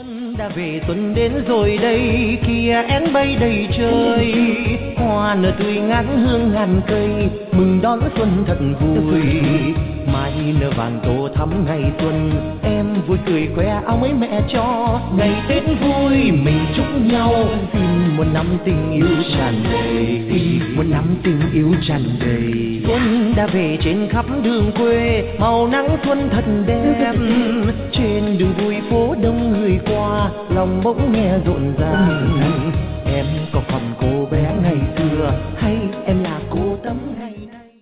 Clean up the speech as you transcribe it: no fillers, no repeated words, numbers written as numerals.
Xuân đã về, xuân đến rồi đây, kia én bay đầy trời, hoa nở tươi ngát hương ngàn cây, mừng đón xuân thật vui. Mai nở vàng tổ thắm ngày xuân, em vui cười khoe áo mới mẹ cho, ngày Tết vui mình chúc nhau, xin một năm tình yêu tràn đầy, xin một năm tình yêu tràn đầy. Xuân đã về trên khắp đường quê, màu nắng xuân thật đẹp, trên đường vui phố đông người qua, lòng bỗng nghe rộn ràng.